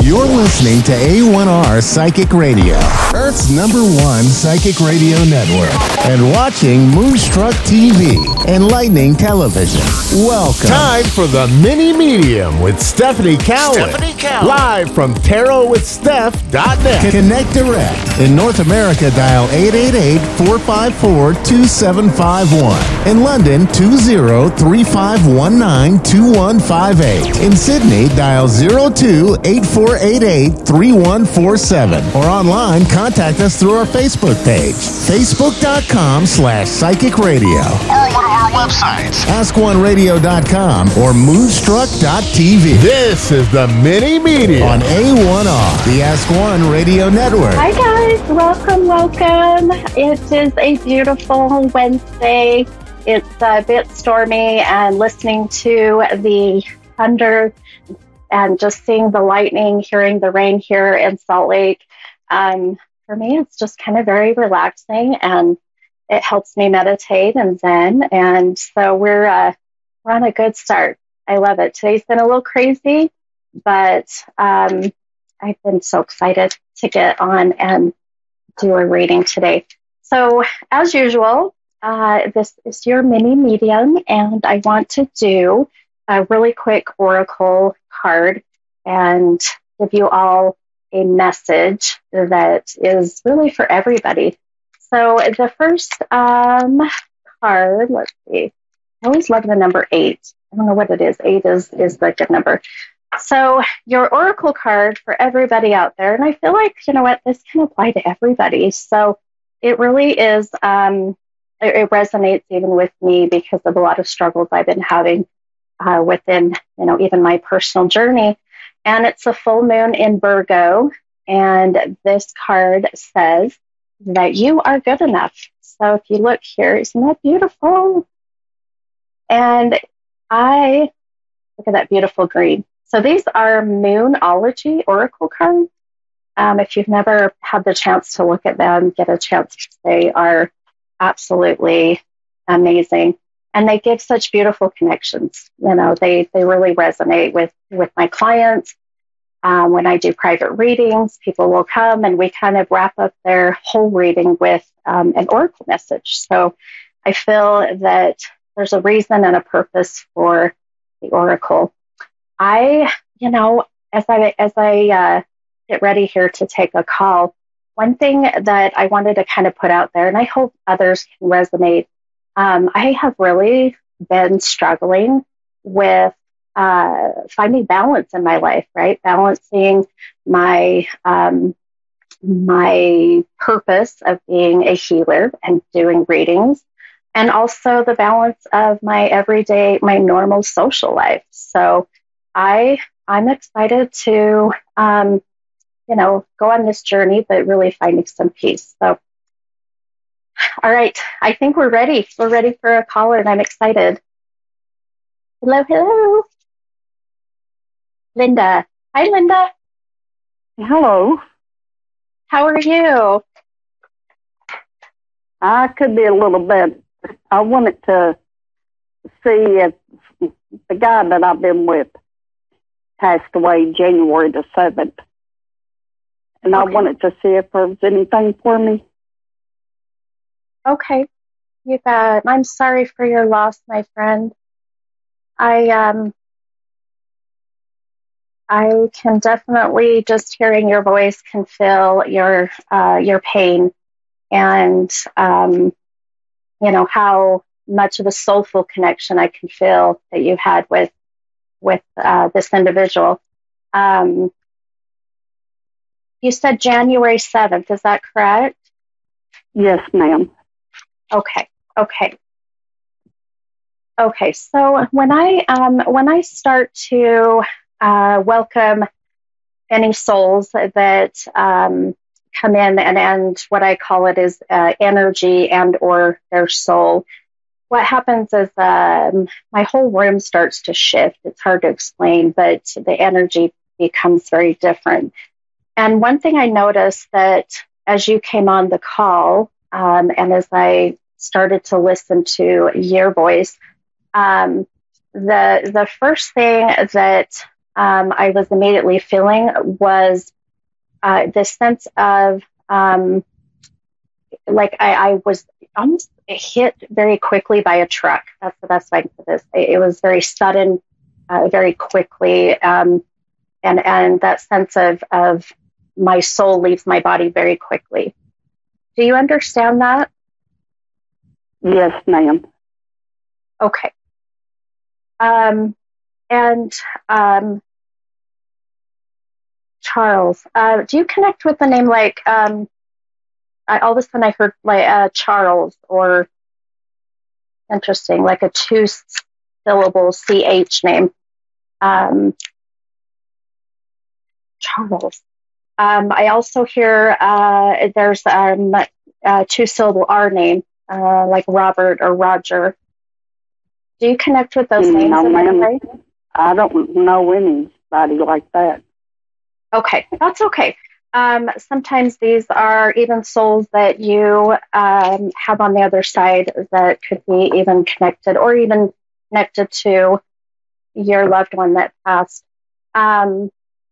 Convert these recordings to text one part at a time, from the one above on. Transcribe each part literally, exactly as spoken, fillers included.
You're listening to A one R Psychic Radio, Earth's number one psychic radio network, and watching Moonstruck T V and Lightning Television. Welcome. Time for the Mini Medium with Stephanie Cowan. Stephanie Cowan. Live from tarot with steph dot net. Connect direct. In North America, dial eight eight eight, four five four, two seven five one. In London, two zero three five one nine two one five eight. In Sydney, dial zero two eight four eight eight three one four seven. Or online, contact us through our Facebook page, facebook.com slash psychic radio. Or one of our websites, ask one radio dot com or moonstruck dot t v. This is the Mini Media on A one R, the Ask One Radio Network. Hi guys, welcome, welcome. It is a beautiful Wednesday. It's a bit stormy, and listening to the thunder and just seeing the lightning, hearing the rain here in Salt Lake, um, for me, it's just kind of very relaxing, and it helps me meditate and zen. And so we're uh, we're on a good start. I love it. Today's been a little crazy, but um, I've been so excited to get on and do a reading today. So as usual, uh, this is your mini medium, and I want to do a really quick oracle card and give you all a message that is really for everybody. So the first um, card, let's see. I always love the number eight. I don't know what it is. Eight is, is the good number. So your oracle card for everybody out there, and I feel like, you know what, this can apply to everybody. So it really is, um, it, it resonates even with me because of a lot of struggles I've been having uh, within, you know, even my personal journey. And it's a full moon in Virgo. And this card says that you are good enough. So if you look here, isn't that beautiful? And I, look at that beautiful green. So these are Moonology oracle cards. Um, if you've never had the chance to look at them, get a chance. They are absolutely amazing. And they give such beautiful connections. You know, they, they really resonate with, with my clients. Um, when I do private readings, people will come and we kind of wrap up their whole reading with um, an oracle message. So I feel that there's a reason and a purpose for the oracle. I, you know, as I as I uh, get ready here to take a call, one thing that I wanted to kind of put out there, and I hope others can resonate, um, I have really been struggling with uh, finding balance in my life, right? Balancing my um, my purpose of being a healer and doing readings, and also the balance of my everyday, my normal social life. So I, I'm excited to, um, you know, go on this journey, but really finding some peace. So, all right, I think we're ready. We're ready for a caller, and I'm excited. Hello, hello. Linda. Hi, Linda. Hello. How are you? I could be a little bit. I wanted to see if the guy that I've been with passed away January the seventh. And okay. I wanted to see if there was anything for me. Okay. You bet. I'm sorry for your loss, my friend. I, um, I can definitely, just hearing your voice, can feel your, uh, your pain and, um, you know, how much of a soulful connection I can feel that you had with, with, uh, this individual. Um, you said January seventh, is that correct? Yes, ma'am. Okay. Okay. Okay. So when I, um, when I start to, uh, welcome any souls that, um, come in and, and what I call it is, uh, energy and or their soul, what happens is, um, my whole room starts to shift. It's hard to explain, but the energy becomes very different. And one thing I noticed that as you came on the call, um, and as I started to listen to your voice, um, the the first thing that um, I was immediately feeling was uh, this sense of um, like I, I was almost hit very quickly by a truck. That's the best way to put this. It, it was very sudden, uh, very quickly, um, and and that sense of of my soul leaves my body very quickly. Do you understand that? Yes, ma'am. Okay. Um, and um, Charles, uh, do you connect with the name like? Um, I, all of a sudden, I heard like uh, Charles, or interesting, like a two-syllable C H name. Um, Charles. Um, I also hear uh, there's um, a two-syllable R name, uh, like Robert or Roger. Do you connect with those names No, in any ma'am. way? I don't know anybody like that. Okay, that's okay. Um, sometimes these are even souls that you um, have on the other side that could be even connected, or even connected to your loved one that passed. Um,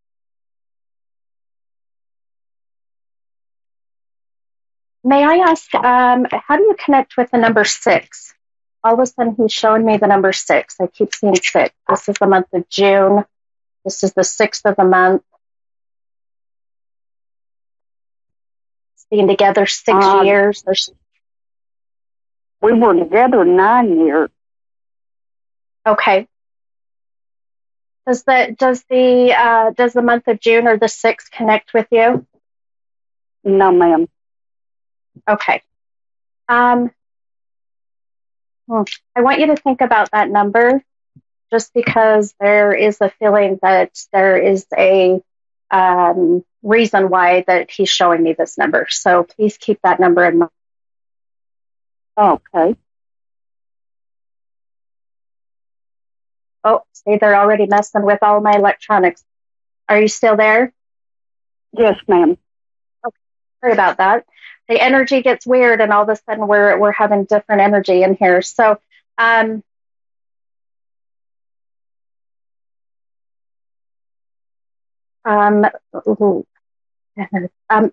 may I ask, um, how do you connect with the number six? All of a sudden, he's showing me the number six. I keep seeing six. This is the month of June. This is the sixth of the month. Being together six Um, years. There's, We were together nine years. okay. Does the does the uh, does the month of June or the sixth connect with you? No, ma'am. Okay. Um, hmm, I want you to think about that number, just because there is a feeling that there is a um, reason why that he's showing me this number. So please keep that number in mind. Okay. Oh, see, they're already messing with all my electronics. Are you still there? Yes, ma'am. Sorry about that. The energy gets weird, and all of a sudden we're we're having different energy in here. So, um, um, ooh, um,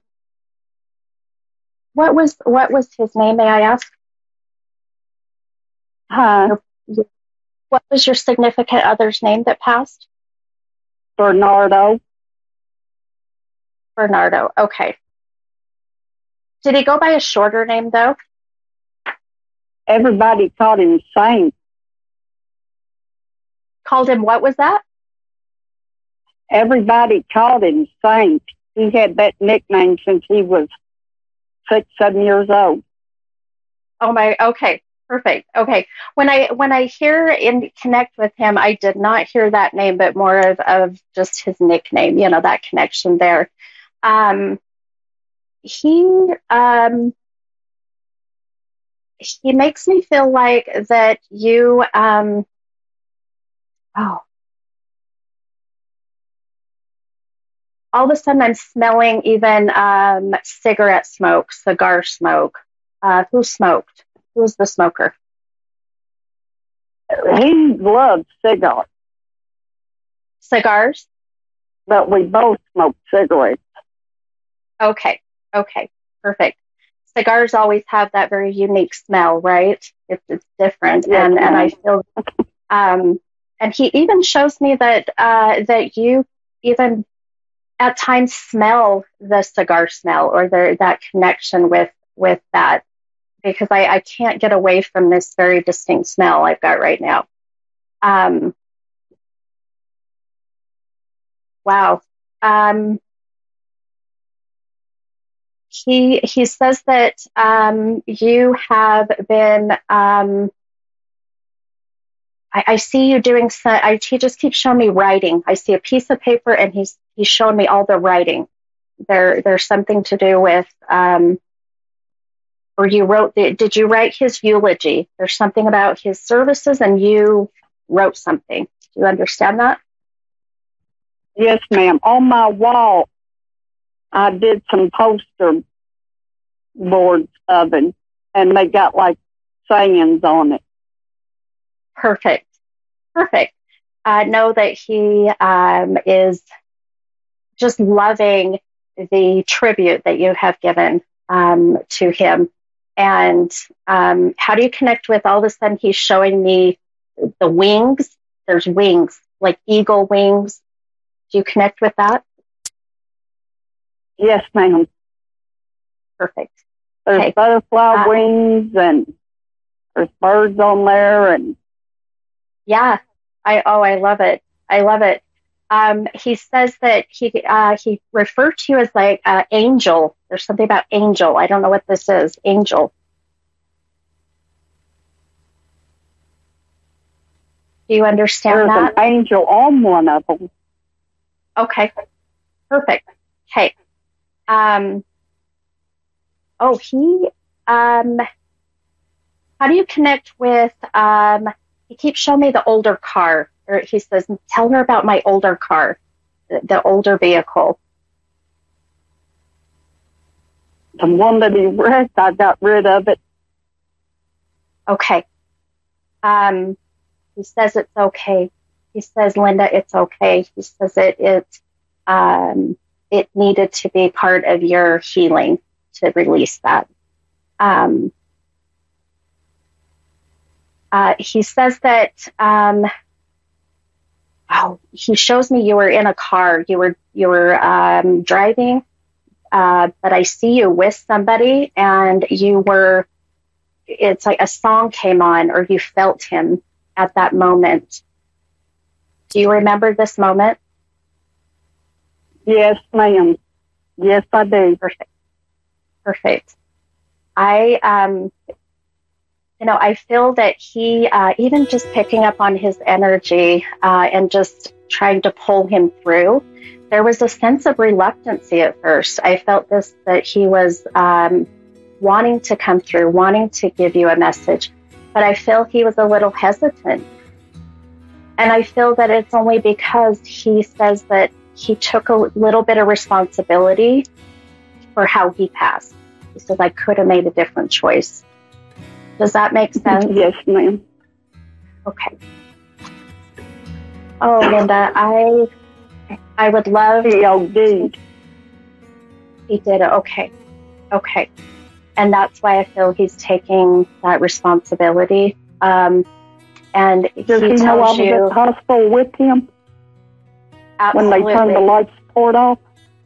what was what was his name? May I ask? Hi, What was your significant other's name that passed? Bernardo. Bernardo. Okay. Did he go by a shorter name though? Everybody called him Saint. Called him what was that? Everybody called him Saint. He had that nickname since he was six, seven years old. Oh my. Okay. Perfect. Okay. When I when I hear and connect with him, I did not hear that name, but more of, of just his nickname. You know, that connection there. Um, he um, he makes me feel like that you um, oh, all of a sudden I'm smelling even um, cigarette smoke, cigar smoke. Uh, who smoked? Who's the smoker? He loved cigars, Cigars? but we both smoked cigarettes. Okay. Okay. Perfect. Cigars always have that very unique smell, right? It's, it's different. Yes, and, and ma'am. I feel, um, and he even shows me that, uh, that you even at times smell the cigar smell, or the, that connection with, with that, because I, I can't get away from this very distinct smell I've got right now. Um, wow. Um, he, he says that, um, you have been, um, I, I see you doing some, I, he just keeps showing me writing. I see a piece of paper, and he's, he's showing me all the writing. There, there's something to do with, um, or you wrote the, did you write his eulogy? There's something about his services, and you wrote something. Do you understand that? Yes, ma'am. On my wall, I did some poster boards of him, and they got like sayings on it. Perfect. Perfect. uh, know that he um, is just loving the tribute that you have given um, to him. And um, how do you connect with, all of a sudden he's showing me the wings. There's wings, like eagle wings. Do you connect with that? Yes, ma'am. Perfect. There's Okay. butterfly Uh, wings and there's birds on there, and Yeah. I oh, I love it. I love it. Um, he says that he uh, he referred to you as like uh, angel. There's something about angel. I don't know what this is. Angel. Do you understand there's that? an angel on one of them. Okay. Perfect. Okay. Um. Oh, he. Um. How do you connect with? Um. He keeps showing me the older car. Or he says, "Tell her about my older car, the, the older vehicle." The one that he wrecked, I got rid of it. Okay. Um. He says it's okay. He says, "Linda, it's okay." He says it. It. Um. It needed to be part of your healing to release that. Um. Uh, he says that. Um. Oh, he shows me you were in a car. You were you were um, driving, uh, but I see you with somebody, and you were. It's like a song came on, or you felt him at that moment. Do you remember this moment? Yes, ma'am. Yes, I do. Perfect. Perfect. I um. You know, I feel that he, uh, even just picking up on his energy uh, and just trying to pull him through, there was a sense of reluctancy at first. I felt this, that he was um, wanting to come through, wanting to give you a message, but I feel he was a little hesitant. And I feel that it's only because he says that he took a little bit of responsibility for how he passed. He says, I could have made a different choice. Does that make sense? Yes, ma'am. Okay. Oh, Linda, I I would love. He OD'd. He did it. Okay. Okay. And that's why I feel he's taking that responsibility. Um, and Does he he know I tells was at you the hospital with him when they turned the absolutely light support off?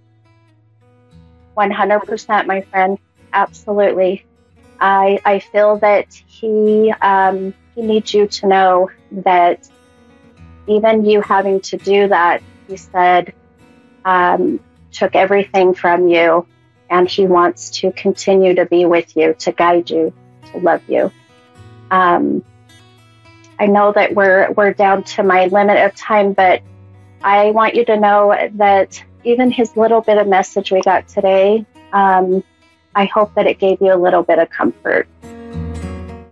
one hundred percent, my friend. Absolutely. I I feel that he um, he needs you to know that even you having to do that, he said, um, took everything from you, and he wants to continue to be with you, to guide you, to love you. Um, I know that we're we're down to my limit of time, but I want you to know that even his little bit of message we got today, um, I hope that it gave you a little bit of comfort.